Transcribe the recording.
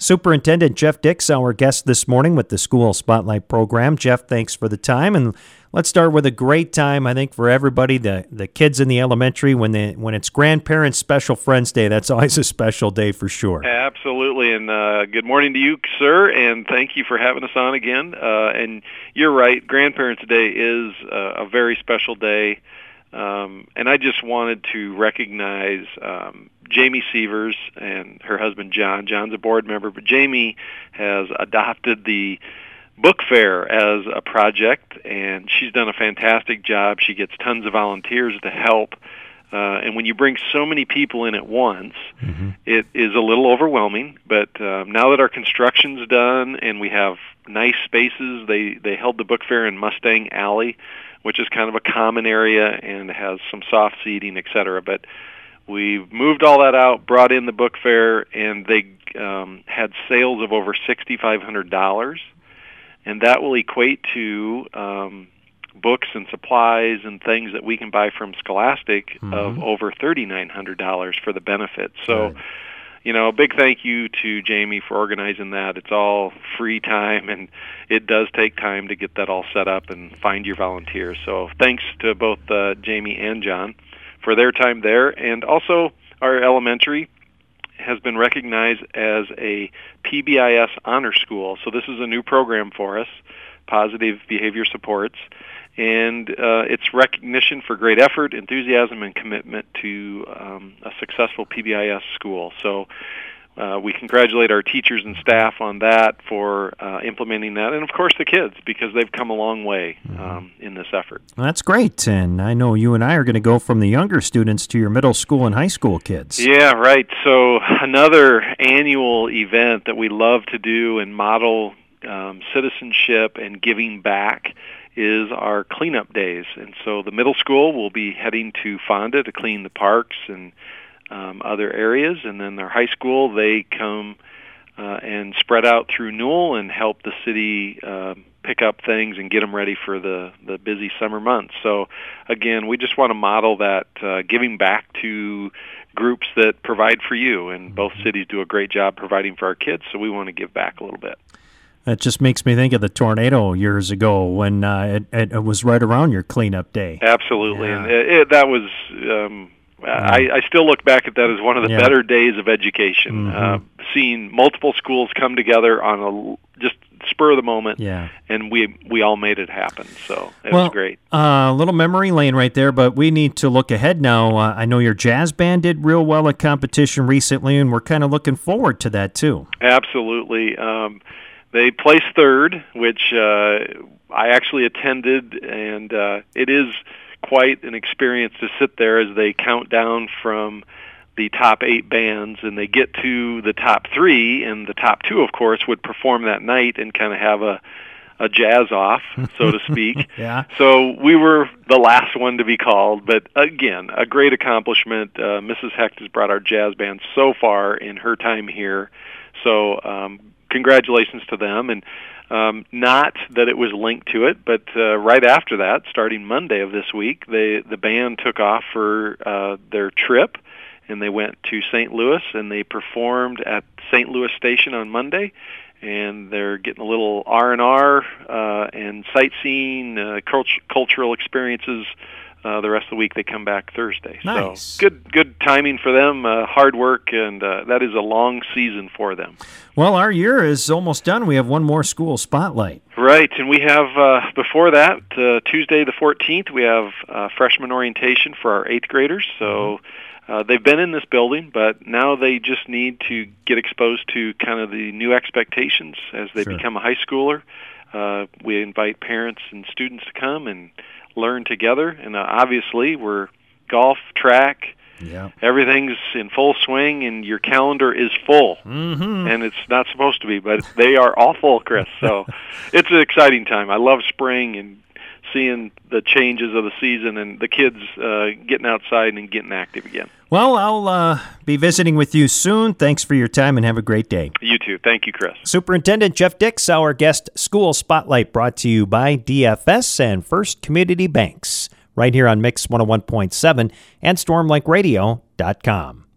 Superintendent Jeff Dix, our guest this morning with the School Spotlight program. Jeff, thanks for the time. And let's start with a great time, I think, for everybody, the kids in the elementary, when it's Grandparents' Special Friends Day. That's always a special day for sure. Absolutely. And good morning to you, sir, and thank you for having us on again. And you're right, Grandparents' Day is a very special day. And I just wanted to recognize Jamie Sievers and her husband, John. John's a board member, but Jamie has adopted the book fair as a project, and she's done a fantastic job. She gets tons of volunteers to help. And when you bring so many people in at once, it is a little overwhelming. But now that our construction's done and we have nice spaces, they held the book fair in Mustang Alley, which is kind of a common area and has some soft seating, et cetera. But we've moved all that out, brought in the book fair, and they had sales of over $6,500. And that will equate to books and supplies and things that we can buy from Scholastic of over $3,900 for the benefits. So, a big thank you to Jamie for organizing that. It's all free time, and it does take time to get that all set up and find your volunteers. So thanks to both Jamie and John for their time there. And also, our elementary has been recognized as a PBIS honor school. So this is a new program for us, Positive Behavior Supports. And it's recognition for great effort, enthusiasm, and commitment to a successful PBIS school. So we congratulate our teachers and staff on that for implementing that, and of course the kids, because they've come a long way in this effort. Well, that's great, and I know you and I are going to go from the younger students to your middle school and high school kids. Yeah, right. So another annual event that we love to do and model citizenship and giving back is our cleanup days. And so the middle school will be heading to Fonda to clean the parks and other areas, and then their high school, they come and spread out through Newell and help the city pick up things and get them ready for the busy summer months. So again, we just want to model that giving back to groups that provide for you, and both cities do a great job providing for our kids, so we want to give back a little bit. That just makes me think of the tornado years ago when it was right around your cleanup day. Absolutely, yeah. And that was, I still look back at that as one of the better days of education, seeing multiple schools come together on just spur of the moment, and we all made it happen, so it was great. A little memory lane right there, but we need to look ahead now. I know your jazz band did real well at competition recently, and we're kind of looking forward to that too. Absolutely. They placed third, which I actually attended, and it is quite an experience to sit there as they count down from the top 8 bands, and they get to the top 3, and the top 2, of course, would perform that night and kind of have a jazz off, so to speak. So we were the last one to be called, but again, a great accomplishment. Mrs. Hecht has brought our jazz band so far in her time here, so congratulations to them. And not that it was linked to it, but right after that, starting Monday of this week, the band took off for their trip, and they went to St. Louis, and they performed at St. Louis Station on Monday, and they're getting a little R&R and sightseeing, cultural experiences. The rest of the week they come back Thursday. Nice. So good timing for them, hard work, and that is a long season for them. Well, our year is almost done. We have one more school spotlight. Right, and we have, before that, Tuesday the 14th, we have freshman orientation for our 8th graders. So they've been in this building, but now they just need to get exposed to kind of the new expectations as they become a high schooler. We invite parents and students to come and learn together, and obviously we're golf, track, everything's in full swing, and your calendar is full, and it's not supposed to be, but they are all full, Chris. So it's an exciting time. I love spring and seeing the changes of the season and the kids getting outside and getting active again. Well, I'll be visiting with you soon. Thanks for your time, and have a great day. You too. Thank you, Chris. Superintendent Jeff Dix, our guest. School Spotlight brought to you by DFS and First Community Banks, right here on Mix 101.7 and StormLakeRadio.com.